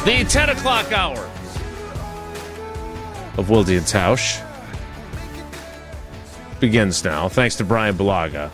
The 10 o'clock hour of Wilde and Tausch begins now, thanks to Brian Balaga,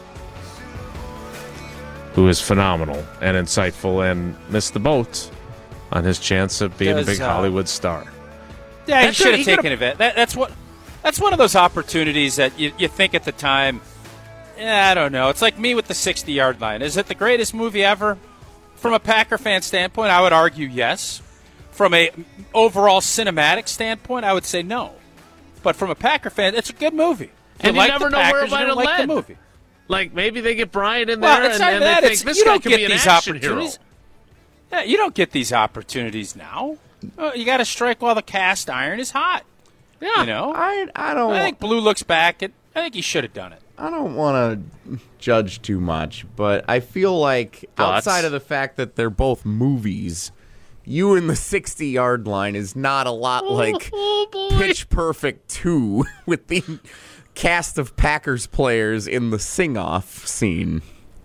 who is phenomenal and insightful and missed the boat on his chance of being a big Hollywood star. Yeah, he should have taken it. That's one of those opportunities that you think at the time, I don't know. It's like me with the 60-yard line. Is it the greatest movie ever? From a Packer fan standpoint, I would argue yes. From a overall cinematic standpoint, I would say no. But from a Packer fan, it's a good movie. And you never know where it might have led. The movie. Like, maybe they get Brian in there, and they think this guy could be an action hero. Yeah, you don't get these opportunities now. You got to strike while the cast iron is hot. Yeah. You know? I think Blue looks back, and I think he should have done it. I don't want to judge too much, but I feel like outside of the fact that they're both movies, you in the 60-yard line is not a lot like Pitch Perfect 2 with the cast of Packers players in the sing-off scene.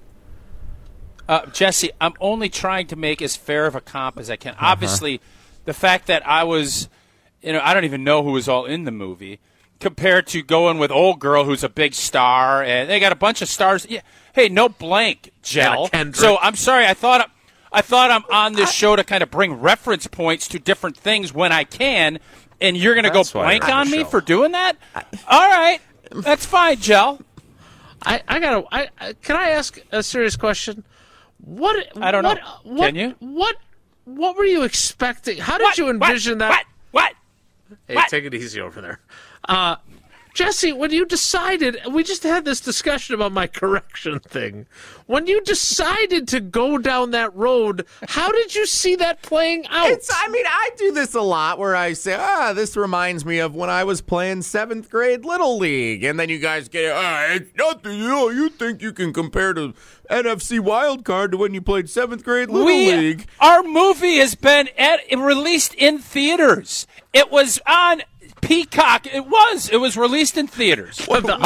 Jesse, I'm only trying to make as fair of a comp as I can. Obviously, the fact that I was, I don't even know who was all in the movie, compared to going with Old Girl, who's a big star, and they got a bunch of stars. Yeah. Hey, no blank, Gel. So I'm sorry. I thought I'm on this show to kind of bring reference points to different things when I can, and you're going to go blank on me for doing that? All right, that's fine, Gel. Can I ask a serious question? I don't know. Can you? What were you expecting? How did you envision that? What? Hey, take it easy over there. Jesse, when you decided, we just had this discussion about my correction thing. When you decided to go down that road, how did you see that playing out? I do this a lot where I say, this reminds me of when I was playing 7th grade Little League. And then you guys get, it's nothing, you think you can compare to NFC Wild Card to when you played 7th grade Little League. Our movie has been released in theaters. It was on Peacock. It was released in theaters.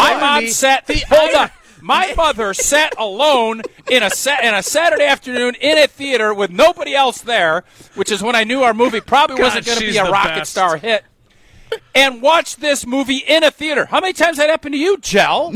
My mother sat alone in a Saturday afternoon in a theater with nobody else there, which is when I knew our movie probably wasn't going to be a rocket star hit, and watched this movie in a theater. How many times that happened to you, Gel?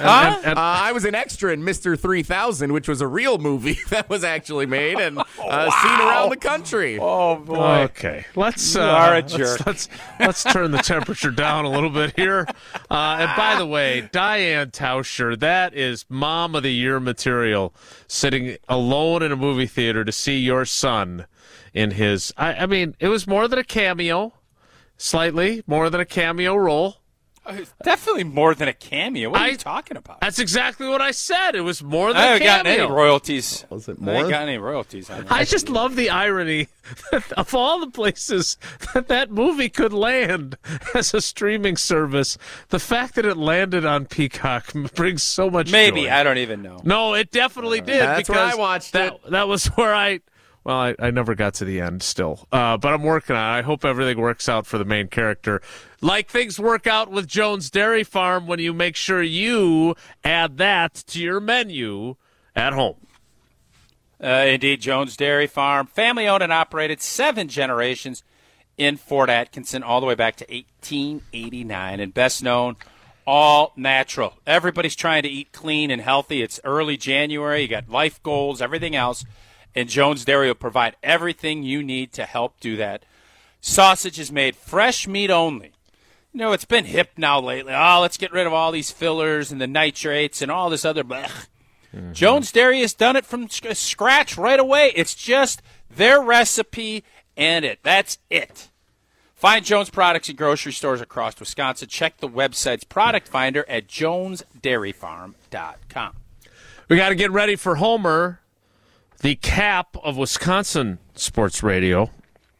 I was an extra in Mr. 3000, which was a real movie that was actually made and seen around the country. Oh, boy. Okay. Let's a jerk. Let's turn the temperature down a little bit here. And by the way, Diane Tauscher, that is Mom of the Year material, sitting alone in a movie theater to see your son in his, it was more than a cameo. Slightly more than a cameo role. Definitely more than a cameo. What are you talking about? That's exactly what I said. It was more than a cameo. I haven't gotten any royalties. Was it more? I haven't gotten any royalties. I just love the irony of all the places that movie could land as a streaming service. The fact that it landed on Peacock brings so much joy. I don't even know. No, it definitely did. That's because where I watched it. That was where I never got to the end still. But I'm working on it. I hope everything works out for the main character. Like things work out with Jones Dairy Farm when you make sure you add that to your menu at home. Indeed, Jones Dairy Farm, family-owned and operated, 7 generations in Fort Atkinson, all the way back to 1889. And best known, all natural. Everybody's trying to eat clean and healthy. It's early January. You got life goals, everything else. And Jones Dairy will provide everything you need to help do that. Sausage is made fresh meat only. It's been hip now lately. Oh, let's get rid of all these fillers and the nitrates and all this other blech. Mm-hmm. Jones Dairy has done it from scratch right away. It's just their recipe and that's it. Find Jones products in grocery stores across Wisconsin. Check the website's product finder at jonesdairyfarm.com. We got to get ready for Homer, the cap of Wisconsin sports radio.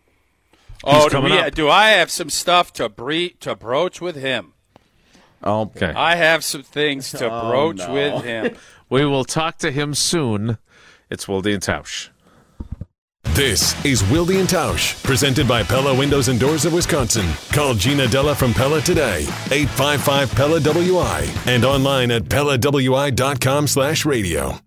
Do I have some stuff to broach with him? Okay. I have some things to broach with him. We will talk to him soon. It's Wilde and Tausch. This is Wilde and Tausch, presented by Pella Windows and Doors of Wisconsin. Call Gina Della from Pella today, 855-PELLA-WI, and online at PellaWI.com/radio.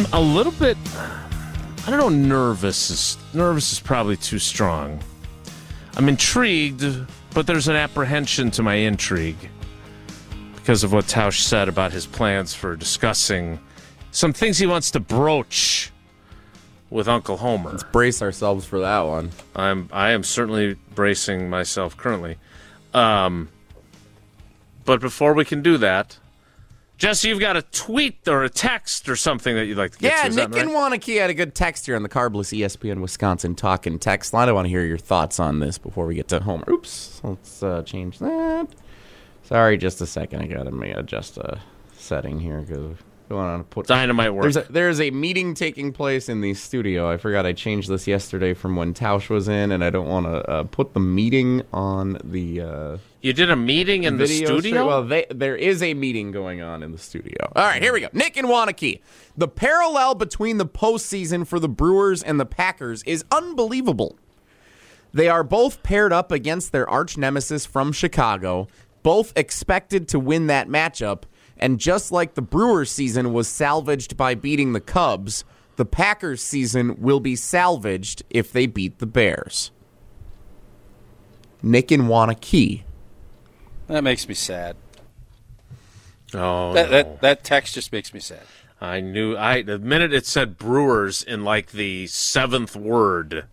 I'm a little bit, I don't know, nervous. Nervous is probably too strong. I'm intrigued, but there's an apprehension to my intrigue because of what Tausch said about his plans for discussing some things he wants to broach with Uncle Homer. Let's brace ourselves for that one. I am certainly bracing myself currently. But before we can do that, Jesse, you've got a tweet or a text or something that you'd like to get to. Yeah, Nick in Wanakee had a good text here on the Carbless ESPN Wisconsin Talkin' text line. I want to hear your thoughts on this before we get to Homer. Oops, let's change that. Sorry, just a second. I got to adjust a setting here because we want to put dynamite work. There's a meeting taking place in the studio. I forgot I changed this yesterday from when Tausch was in, and I don't want to put the meeting on the. You did a meeting in the studio? Well, there is a meeting going on in the studio. All right, here we go. Nick in Wanakee. The parallel between the postseason for the Brewers and the Packers is unbelievable. They are both paired up against their arch nemesis from Chicago, both expected to win that matchup, and just like the Brewers season was salvaged by beating the Cubs, the Packers season will be salvaged if they beat the Bears. Nick in Wanakee. That makes me sad. Oh, that text just makes me sad. I knew. The minute it said Brewers in like the seventh word.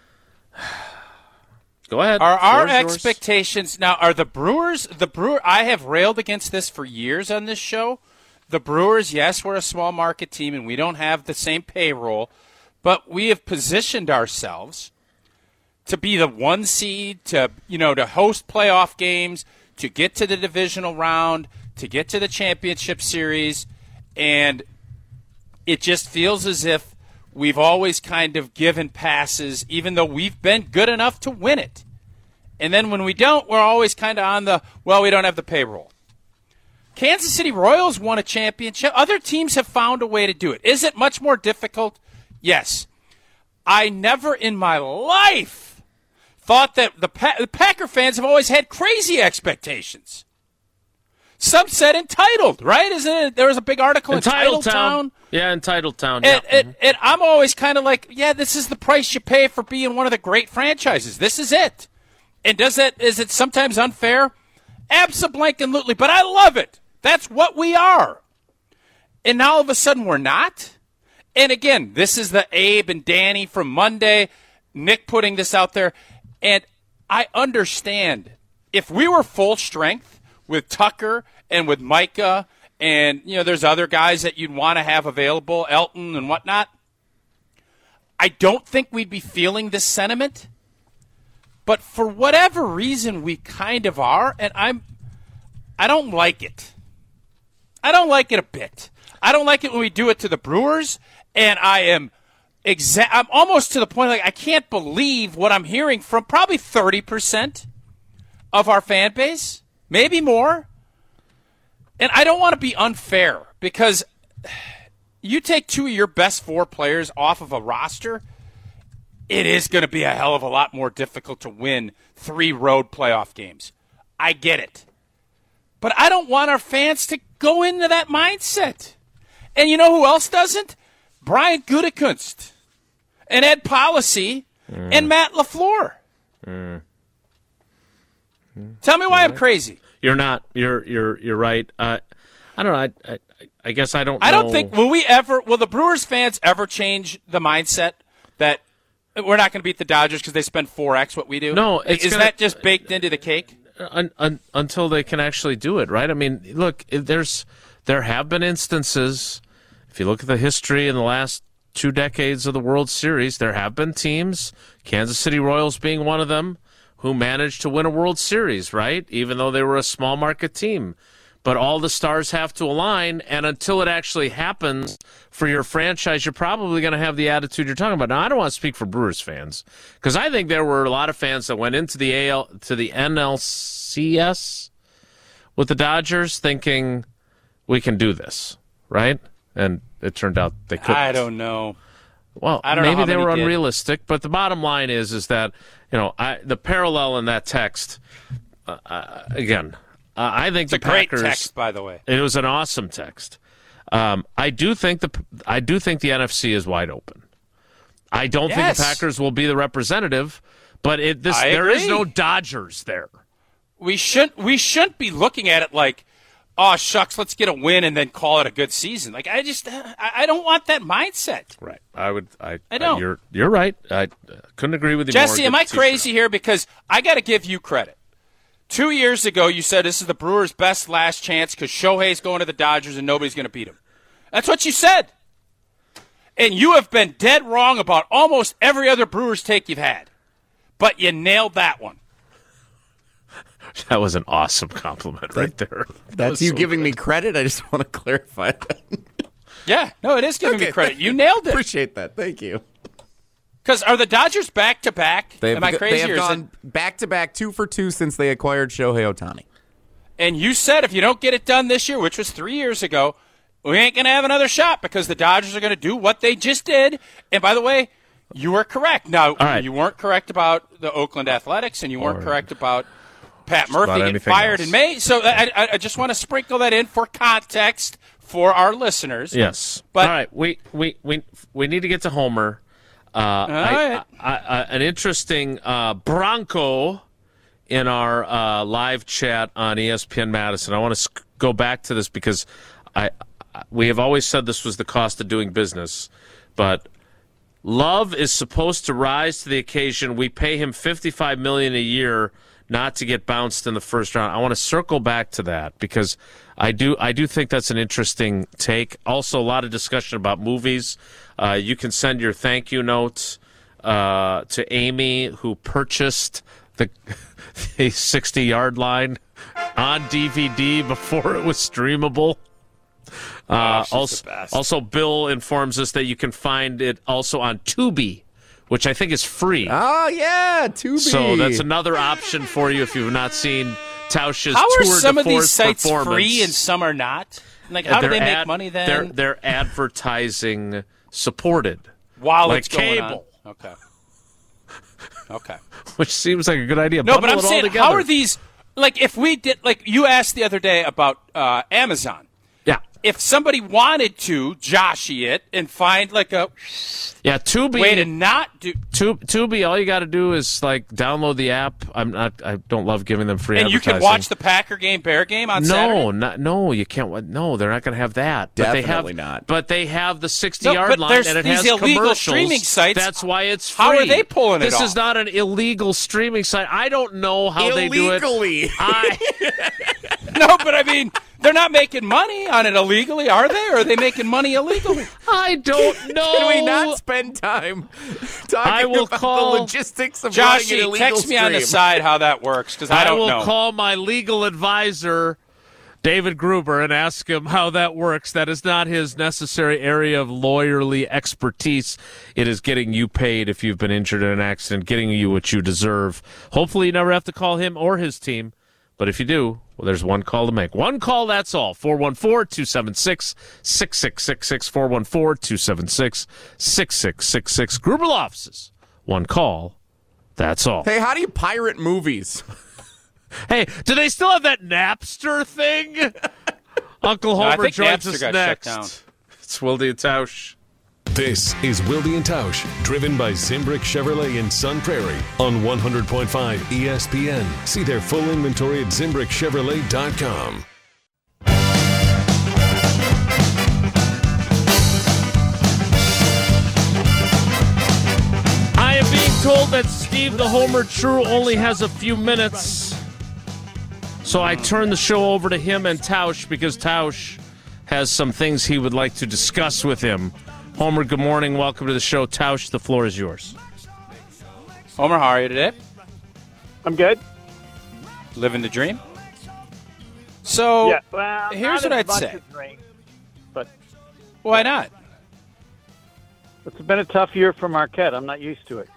Go ahead. Are our expectations now? Are the Brewers? I have railed against this for years on this show. The Brewers, yes, we're a small market team and we don't have the same payroll, but we have positioned ourselves to be the one seed, to host playoff games, to get to the divisional round, to get to the championship series, and it just feels as if we've always kind of given passes, even though we've been good enough to win it. And then when we don't, we're always kind of on we don't have the payroll. Kansas City Royals won a championship. Other teams have found a way to do it. Is it much more difficult? Yes. I never in my life thought that the Packer fans have always had crazy expectations. Some said entitled, right? Isn't it? There was a big article in Entitled Town. Yeah, Entitled Town. And I'm always kind of like, yeah, this is the price you pay for being one of the great franchises. This is it. And is it sometimes unfair? Abso-blank-and-lutely, but I love it. That's what we are. And now all of a sudden we're not? And again, this is the Abe and Danny from Monday, Nick putting this out there. And I understand if we were full strength with Tucker and with Micah and, there's other guys that you'd want to have available, Elton and whatnot, I don't think we'd be feeling this sentiment. But for whatever reason, we kind of are, and I don't like it. I don't like it a bit. I don't like it when we do it to the Brewers, and I'm almost to the point like I can't believe what I'm hearing from probably 30% of our fan base, maybe more. And I don't want to be unfair because you take two of your best four players off of a roster, it is going to be a hell of a lot more difficult to win 3 road playoff games. I get it. But I don't want our fans to go into that mindset. And you know who else doesn't? Brian Gutekunst and Ed Policy and Matt LaFleur. Tell me why I'm crazy. You're not. You're right. I don't know. I guess I don't know. I don't think will the Brewers fans ever change the mindset that we're not going to beat the Dodgers because they spend 4x what we do? No. That just baked into the cake? Until they can actually do it, right? I mean, look, there have been instances. If you look at the history in the last 2 decades of the World Series, there have been teams, Kansas City Royals being one of them, who managed to win a World Series, right? Even though they were a small market team. But all the stars have to align, and until it actually happens for your franchise, you're probably going to have the attitude you're talking about. Now, I don't want to speak for Brewers fans, because I think there were a lot of fans that went into the NLCS with the Dodgers thinking we can do this, right? And it turned out they couldn't. I don't know. Well, maybe they were unrealistic, but the bottom line is that the parallel in that text again. I think it's a great text, by the way. It was an awesome text. I do think the NFC is wide open. I don't think the Packers will be the representative, but there is no Dodgers there. We shouldn't be looking at it like, oh shucks, let's get a win and then call it a good season. Like I don't want that mindset. Right. I don't. You're right. I couldn't agree with you Jesse, more. am I crazy here? Because I got to give you credit. 2 years ago, you said this is the Brewers' best last chance because Shohei's going to the Dodgers and nobody's going to beat him. That's what you said. And you have been dead wrong about almost every other Brewers take you've had. But you nailed that one. That was an awesome compliment right there. That's you giving me credit? I just want to clarify that. Yeah, no, it is giving me credit. You nailed it. Appreciate that. Thank you. Because are the Dodgers back-to-back? Am I crazy? They have gone back-to-back 2 for 2 since they acquired Shohei Ohtani. And you said if you don't get it done this year, which was 3 years ago, we ain't going to have another shot because the Dodgers are going to do what they just did. And by the way, you were correct. Now, you weren't correct about the Oakland Athletics, and you weren't correct about Pat Murphy getting fired in May. So I just want to sprinkle that in for context for our listeners. Yes. But, all right. We need to get to Homer. An interesting Bronco in our live chat on ESPN Madison. I want to go back to this because we have always said this was the cost of doing business, but Love is supposed to rise to the occasion. We pay him $55 million a year not to get bounced in the first round. I want to circle back to that because I do think that's an interesting take. Also, a lot of discussion about movies. You can send your thank you notes to Amy, who purchased the 60-yard line on DVD before it was streamable. Also, Bill informs us that you can find it also on Tubi, which I think is free. Oh, yeah, Tubi. So that's another option for you if you've not seen Tausch's How are tour some de of these force sites performance. free and some are not? Like, how do they make money then? They're advertising supported. While like it's going cable. On. Okay. Which seems like a good idea. No, Bundle but I'm it all saying, together. how are these? Like, if we did, like you asked the other day about Amazon. Yeah. If somebody wanted to Joshy it and find like a Tubi way to not do Tubi, all you got to do is like download the app. I don't love giving them free and advertising. you can watch the Packer game, Bear game on Saturday. No, you can't. No, they're not going to have that. Definitely not. But they have the 60-yard line, and it has illegal commercials. Streaming sites. That's why it's free. How are they pulling it off? This is not an illegal streaming site. I don't know how they do it. Illegally. No, but I mean, they're not making money on it illegally, are they? Or are they making money illegally? I don't know. Can we not spend time talking about the logistics of running an illegal text me on the side how that works, because I don't know. I will call my legal advisor, David Gruber, and ask him how that works. That is not his necessary area of lawyerly expertise. It is getting you paid if you've been injured in an accident, getting you what you deserve. Hopefully you never have to call him or his team. But if you do, well, there's one call to make. One call, that's all. 414-276-6666. 414-276-6666. Gruber Law Offices. One call, that's all. Hey, how do you pirate movies? Hey, do they still have that Napster thing? Uncle Homer joins Napster us got next. shut down. It's Wilde and Tausch. This is Wilde and Tausch, driven by Zimbrick Chevrolet in Sun Prairie on 100.5 ESPN. See their full inventory at ZimbrickChevrolet.com. I am being told that Steve the Homer True only has a few minutes. So I turn the show over to him and Tausch because Tausch has some things he would like to discuss with him. Homer, good morning. Welcome to the show. Tausch, the floor is yours. Homer, how are you today? I'm good. Living the dream? So, yeah, well, here's what I'd say. Dream, but why not? It's been a tough year for Marquette. I'm not used to it.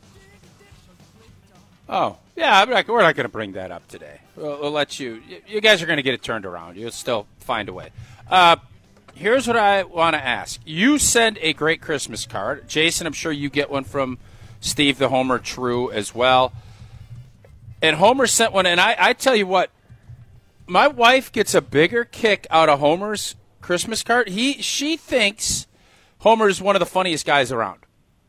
Oh, yeah, we're not going to bring that up today. We'll let you. You guys are going to get it turned around. You'll still find a way. Here's what I want to ask. You send a great Christmas card. Jason, I'm sure you get one from Steve the Homer True as well. And Homer sent one, and I tell you what, my wife gets a bigger kick out of Homer's Christmas card. She thinks Homer is one of the funniest guys around,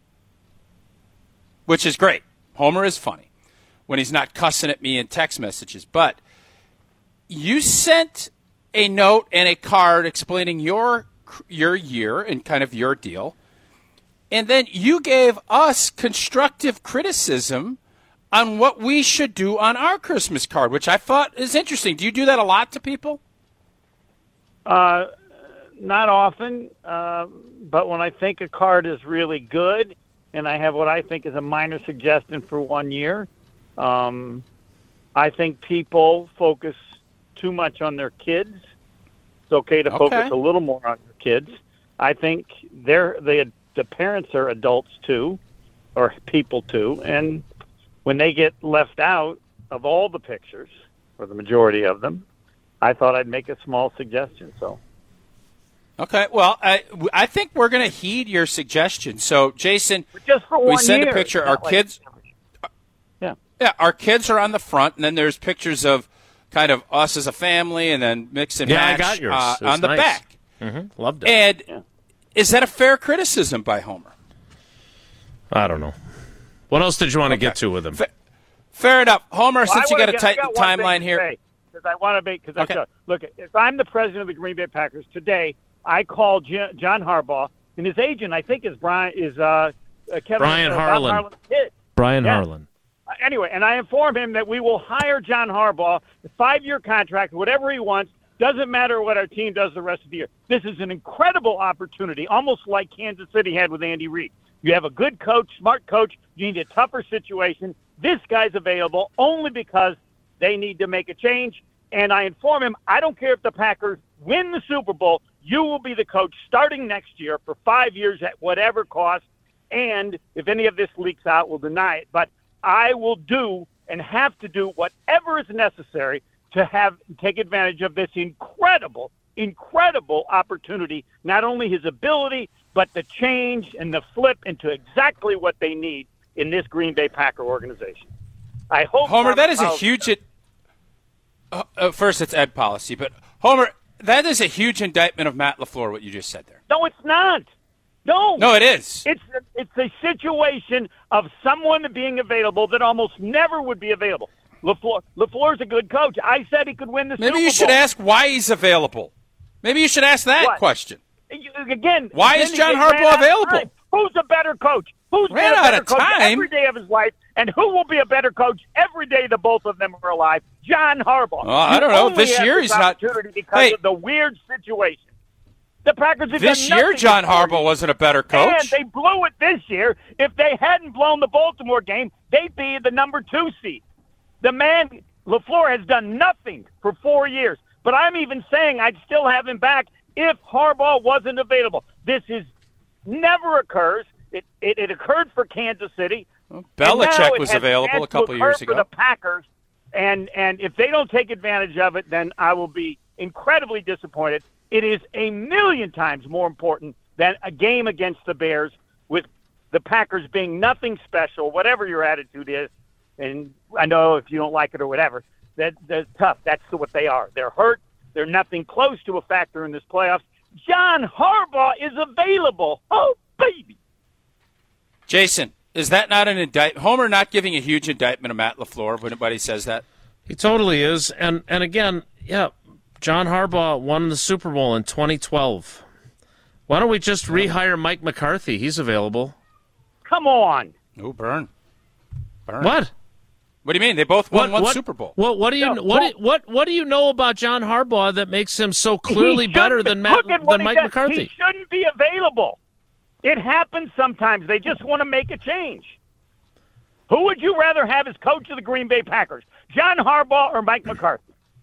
which is great. Homer is funny when he's not cussing at me in text messages. But you sent a note and a card explaining your year and kind of your deal, and then you gave us constructive criticism on what we should do on our Christmas card, which I thought is interesting. Do you do that a lot to people? Not often, but when I think a card is really good and I have what I think is a minor suggestion for 1 year, I think people focus too much on their kids. It's okay to focus a little more on your kids. I think the parents are adults too, or people too, and when they get left out of all the pictures, or the majority of them, I thought I'd make a small suggestion. So, okay, well, I think we're going to heed your suggestion. So, Jason, just for 1 year, we send a picture. Our kids, yeah, our kids are on the front, and then there's pictures of kind of us as a family, and then mix and match I got yours. On the nice. back. Mm-hmm. Loved it. And is that a fair criticism by Homer? I don't know. What else did you want to get to with him? Fair enough. Homer, since you got a tight timeline here. Because I want to make, look, if I'm the president of the Green Bay Packers today, I call John Harbaugh, and his agent, I think, is Kevin Brian Harlan. Brian Harlan. Anyway, and I inform him that we will hire John Harbaugh, a 5-year contract, whatever he wants. Doesn't matter what our team does the rest of the year. This is an incredible opportunity, almost like Kansas City had with Andy Reid. You have a good coach, smart coach. You need a tougher situation. This guy's available only because they need to make a change. And I inform him, I don't care if the Packers win the Super Bowl, you will be the coach starting next year for 5 years at whatever cost. And if any of this leaks out, we'll deny it. But I will do and have to do whatever is necessary to take advantage of this incredible opportunity, not only his ability, but the change and the flip into exactly what they need in this Green Bay Packer organization. I hope Homer, that is a huge first it's Ed policy, but Homer, that is a huge indictment of Matt LaFleur, what you just said there. No, it's not. No, it is. It's a situation of someone being available that almost never would be available. LaFleur's a good coach. I said he could win the Super Bowl. Maybe you should ask why he's available. Maybe you should ask that question. Again, why is John Harbaugh available? Who's a better coach? Who's ran been a out better of coach time every day of his life? And who will be a better coach every day the both of them are alive? John Harbaugh. I don't know. This year he's not. Because of the weird situation. The Packers have this done year, John Harbaugh wasn't a better coach. And they blew it this year. If they hadn't blown the Baltimore game, they'd be the number 2 seed. The man, LaFleur, has done nothing for 4 years. But I'm even saying I'd still have him back if Harbaugh wasn't available. This never occurs. It occurred for Kansas City. Well, Belichick was available a couple of years ago. For the Packers, and if they don't take advantage of it, then I will be incredibly disappointed. It is a million times more important than a game against the Bears, with the Packers being nothing special, whatever your attitude is. And I know if you don't like it or whatever, that's tough. That's what they are. They're hurt. They're nothing close to a factor in this playoffs. John Harbaugh is available. Oh, baby. Jason, is that not an indictment? Homer not giving a huge indictment of Matt LaFleur when anybody says that? He totally is. And again, John Harbaugh won the Super Bowl in 2012. Why don't we just rehire Mike McCarthy? He's available. Come on. Oh, burn. What? What do you mean? They both won one Super Bowl. What do you know about John Harbaugh that makes him so clearly better than Mike McCarthy? He shouldn't be available. It happens sometimes. They just want to make a change. Who would you rather have as coach of the Green Bay Packers, John Harbaugh or Mike McCarthy?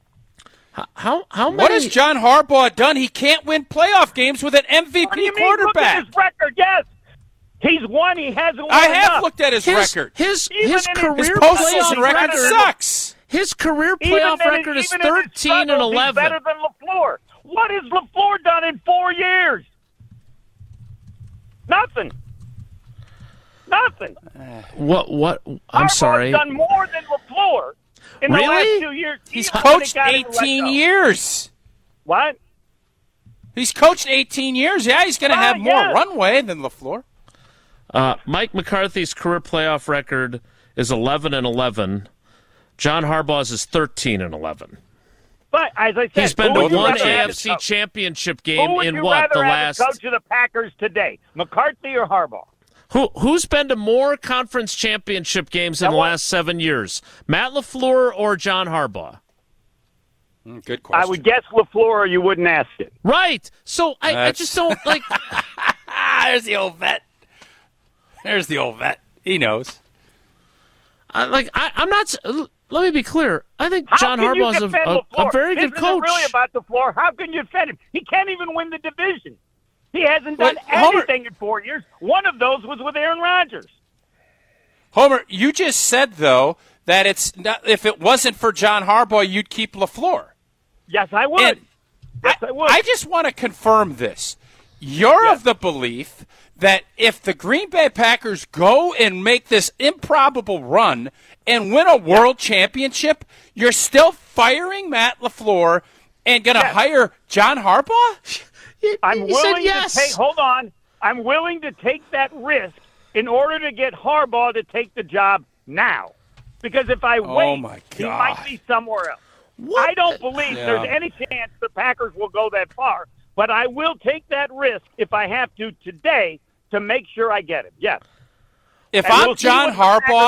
How many? What has John Harbaugh done? He can't win playoff games with an MVP quarterback. Look at his record. Yes, he's won. He hasn't won. I have looked at his record. His career postseason record sucks. His career playoff record is 13-11. He's better than LaFleur. What has LaFleur done in 4 years? Nothing. What? I'm sorry. Harbaugh's done more than LaFleur in the last 2 years. He's coached 18 years. What? He's coached 18 years. Yeah, he's going to have more runway than LaFleur. Mike McCarthy's career playoff record is 11-11. John Harbaugh's is 13-11. But as I said, he's been to one AFC championship game in what the last. Coach of the Packers today, McCarthy or Harbaugh? Who's been to more conference championship games in the last 7 years, Matt LaFleur or John Harbaugh? Good question. I would guess LaFleur, or you wouldn't ask it. Right. So I just don't like. There's the old vet. He knows. I'm not. Let me be clear. I think John Harbaugh is a very good coach. This isn't really about LaFleur. How can you defend him? He can't even win the division. He hasn't done anything in 4 years. One of those was with Aaron Rodgers. Homer, you just said, though, that it's not, if it wasn't for John Harbaugh, you'd keep LaFleur. Yes, I would. I would. I just want to confirm this. You're of the belief that if the Green Bay Packers go and make this improbable run and win a world championship, you're still firing Matt LaFleur and going to hire John Harbaugh? I'm willing to take. Hold on. I'm willing to take that risk in order to get Harbaugh to take the job now. Because if I wait, he might be somewhere else. I don't believe there's any chance the Packers will go that far. But I will take that risk if I have to today to make sure I get him. Yes. If I'm John Harbaugh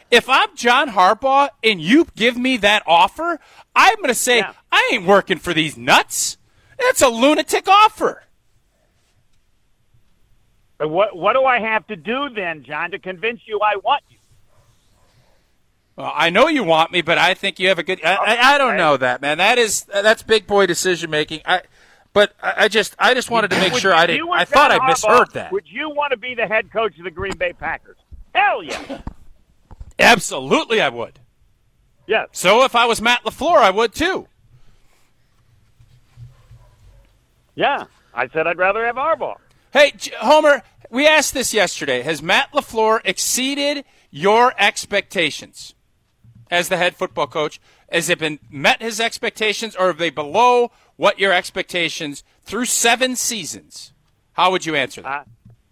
and you give me that offer, I'm going to say I ain't working for these nuts. That's a lunatic offer. But what do I have to do then, John, to convince you I want you? Well, I know you want me, but I think you have a good. I don't know that, man. That's big boy decision making. But I just wanted to make sure I didn't. I thought I misheard that. Would you want to be the head coach of the Green Bay Packers? Hell yeah. Absolutely, I would. Yes. So if I was Matt LaFleur, I would too. Yeah, I said I'd rather have Harbaugh. Hey, Homer, we asked this yesterday. Has Matt LaFleur exceeded your expectations as the head football coach? Has it been met his expectations, or are they below what your expectations through 7 seasons? How would you answer that?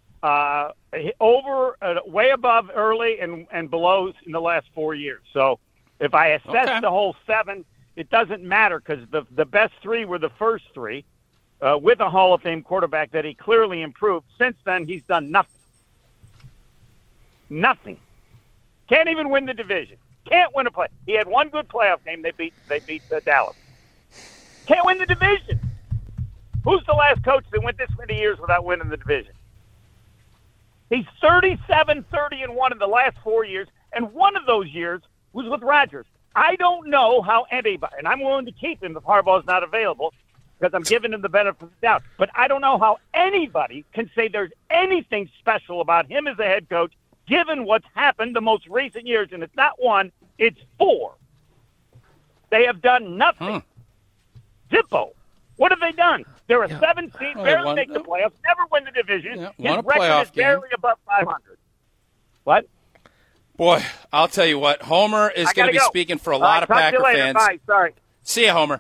Way above early and below in the last 4 years. So if I assess the whole 7, it doesn't matter because the best 3 were the first 3. With a Hall of Fame quarterback that he clearly improved. Since then, he's done nothing. Nothing. Can't even win the division. Can't win a play. He had one good playoff game. They beat Dallas. Can't win the division. Who's the last coach that went this many years without winning the division? He's 37-30-1 in the last 4 years, and one of those years was with Rodgers. I don't know how anybody, and I'm willing to keep him if Harbaugh's not available, because I'm giving him the benefit of the doubt. But I don't know how anybody can say there's anything special about him as a head coach, given what's happened the most recent years. And it's not 1, it's 4. They have done nothing. Zippo. What have they done? They're a 7 seed, barely make the playoffs, never win the division. His record is barely above 500. What? Boy, I'll tell you what. Homer is going to be speaking for a lot of Packer fans. Bye. Sorry. See you, Homer.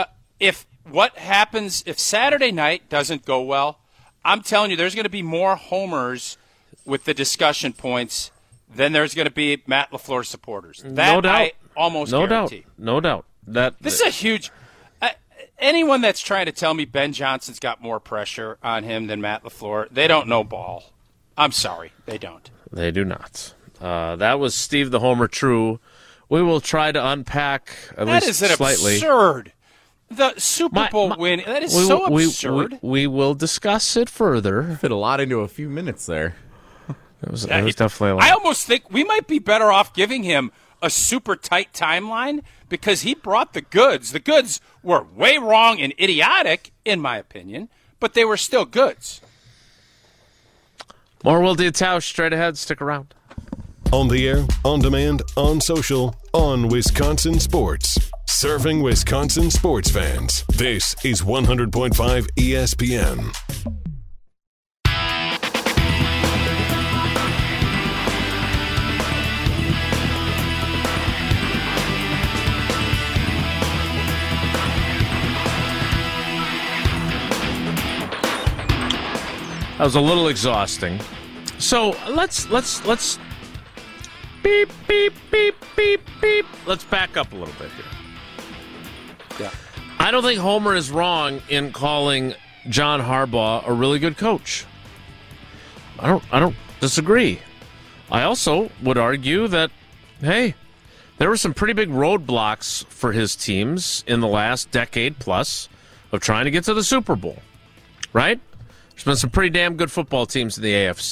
If Saturday night doesn't go well, I'm telling you, there's going to be more homers with the discussion points than there's going to be Matt LaFleur supporters. That no doubt. I almost guarantee. No doubt. This is a huge. Anyone that's trying to tell me Ben Johnson's got more pressure on him than Matt LaFleur, they don't know ball. I'm sorry, they don't. They do not. That was Steve the Homer True. We will try to unpack that is slightly. Absurd. The Super Bowl win, that is so absurd. We will discuss it further. Fit a lot into a few minutes there. It was definitely a lot. I almost think we might be better off giving him a super tight timeline because he brought the goods. The goods were way wrong and idiotic, in my opinion, but they were still goods. More Wilde and Tausch straight ahead. Stick around. On the air, on demand, on social, on Wisconsin Sports. Serving Wisconsin sports fans. This is 100.5 ESPN. That was a little exhausting. So let's beep, beep, beep, beep, beep. Let's back up a little bit here. Yeah. I don't think Homer is wrong in calling John Harbaugh a really good coach. I don't disagree. I also would argue that, hey, there were some pretty big roadblocks for his teams in the last decade plus of trying to get to the Super Bowl, right? There's been some pretty damn good football teams in the AFC.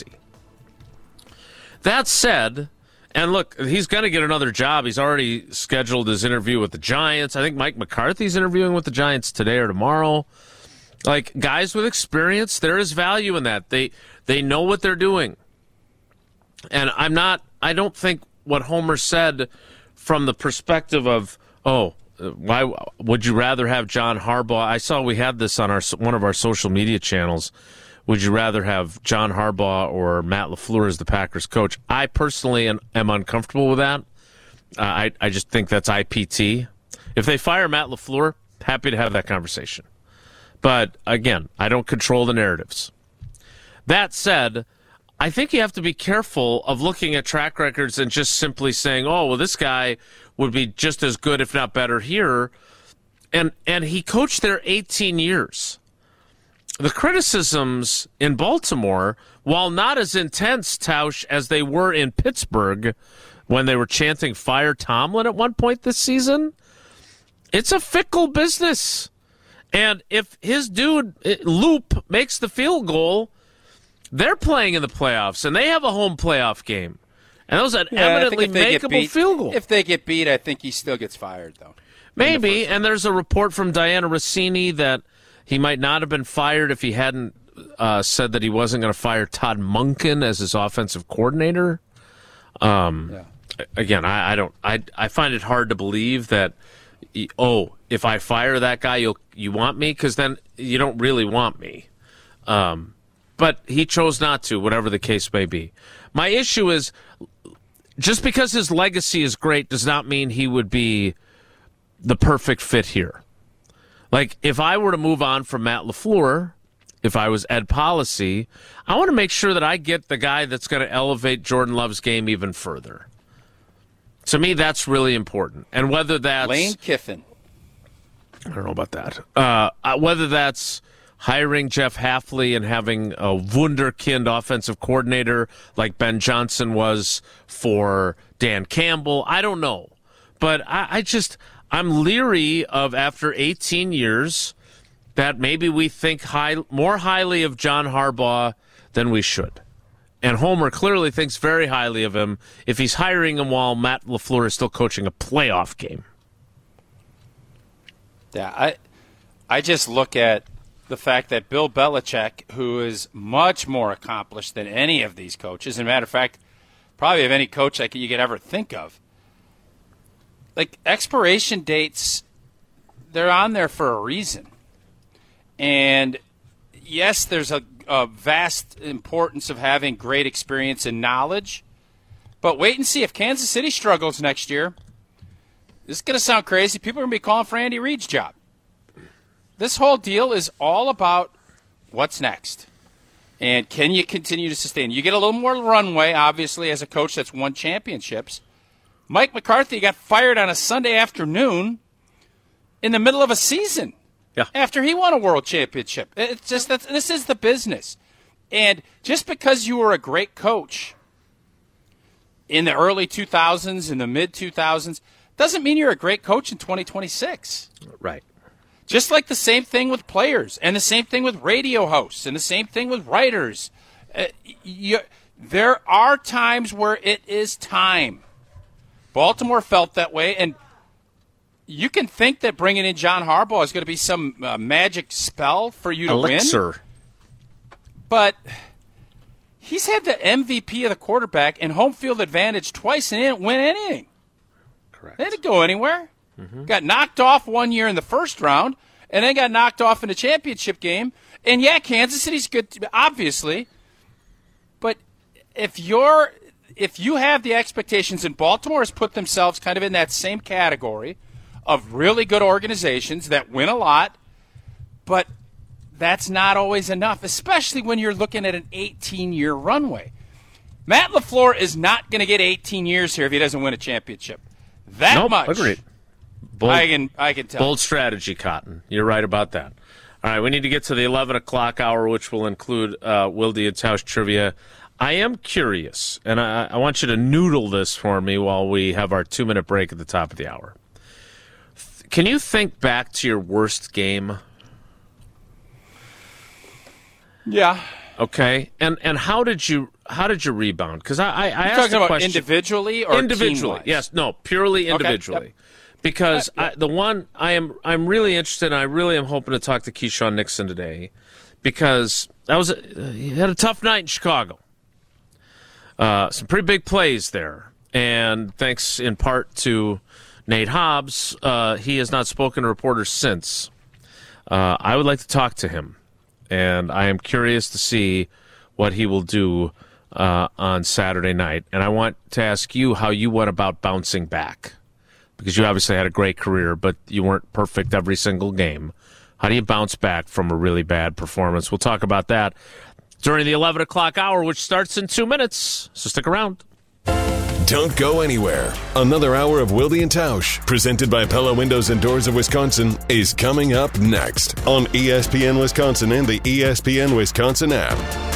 That said, and look, he's going to get another job. He's already scheduled his interview with the Giants. I think Mike McCarthy's interviewing with the Giants today or tomorrow. Like, guys with experience, there is value in that. They know what they're doing. And I don't think what Homer said from the perspective of, why would you rather have John Harbaugh? I saw we had this on one of our social media channels. Would you rather have John Harbaugh or Matt LaFleur as the Packers coach? I personally am uncomfortable with that. I just think that's IPT. If they fire Matt LaFleur, happy to have that conversation. But again, I don't control the narratives. That said, I think you have to be careful of looking at track records and just simply saying, oh, well, this guy would be just as good, if not better, here. And he coached there 18 years. The criticisms in Baltimore, while not as intense, Tausch, as they were in Pittsburgh when they were chanting "Fire Tomlin" at one point this season, it's a fickle business. And if his dude, Loop, makes the field goal, they're playing in the playoffs, and they have a home playoff game. And those are eminently makeable field goal. If they get beat, I think he still gets fired, though. Maybe, and there's a report from Diana Rossini that he might not have been fired if he hadn't said that he wasn't going to fire Todd Monken as his offensive coordinator. Again, I find it hard to believe that, if I fire that guy, you want me? Because then you don't really want me. But he chose not to, whatever the case may be. My issue is, just because his legacy is great does not mean he would be the perfect fit here. Like, if I were to move on from Matt LaFleur, if I was Ed Policy, I want to make sure that I get the guy that's going to elevate Jordan Love's game even further. To me, that's really important. And whether that's Lane Kiffin. I don't know about that. Whether that's hiring Jeff Hafley and having a wunderkind offensive coordinator like Ben Johnson was for Dan Campbell, I don't know. But I'm leery of, after 18 years, that maybe we think more highly of John Harbaugh than we should. And Homer clearly thinks very highly of him if he's hiring him while Matt LaFleur is still coaching a playoff game. Yeah, I just look at the fact that Bill Belichick, who is much more accomplished than any of these coaches, as a matter of fact, probably of any coach that you could ever think of, like, expiration dates, they're on there for a reason. And yes, there's a vast importance of having great experience and knowledge, but wait and see if Kansas City struggles next year. This is going to sound crazy. People are going to be calling for Andy Reid's job. This whole deal is all about what's next. And can you continue to sustain? You get a little more runway, obviously, as a coach that's won championships. Mike McCarthy got fired on a Sunday afternoon in the middle of a season after he won a world championship. It's just this is the business. And just because you were a great coach in the early 2000s, in the mid-2000s, doesn't mean you're a great coach in 2026. Right. Just like the same thing with players, and the same thing with radio hosts, and the same thing with writers. There are times where it is time. Baltimore felt that way, and you can think that bringing in John Harbaugh is going to be some magic spell for you to win. But he's had the MVP of the quarterback and home field advantage twice and didn't win anything. Correct. They didn't go anywhere. Mm-hmm. Got knocked off one year in the first round, and then got knocked off in the championship game. And, yeah, Kansas City's good, obviously. But if you have the expectations, and Baltimore has put themselves kind of in that same category of really good organizations that win a lot, but that's not always enough, especially when you're looking at an 18-year runway. Matt LaFleur is not going to get 18 years here if he doesn't win a championship. That much. Agreed. Bold, I can tell. Bold strategy, Cotton. You're right about that. All right, we need to get to the 11 o'clock hour, which will include Wilde and Tausch trivia. I am curious, and I want you to noodle this for me while we have our 2-minute break at the top of the hour. Can you think back to your worst game? Yeah. Okay. And how did you rebound? Because I asked talking the about question individually or individually. team-wise? Yes. No. Purely individually. Okay. Yep. Because the one I'm really interested in, I really am hoping to talk to Keyshawn Nixon today, because he had a tough night in Chicago. Some pretty big plays there, and thanks in part to Nate Hobbs, he has not spoken to reporters since. I would like to talk to him, and I am curious to see what he will do on Saturday night. And I want to ask you how you went about bouncing back, because you obviously had a great career, but you weren't perfect every single game. How do you bounce back from a really bad performance? We'll talk about that during the 11 o'clock hour, which starts in 2 minutes. So stick around. Don't go anywhere. Another hour of Wilde and Tausch, presented by Pella Windows and Doors of Wisconsin, is coming up next on ESPN Wisconsin and the ESPN Wisconsin app.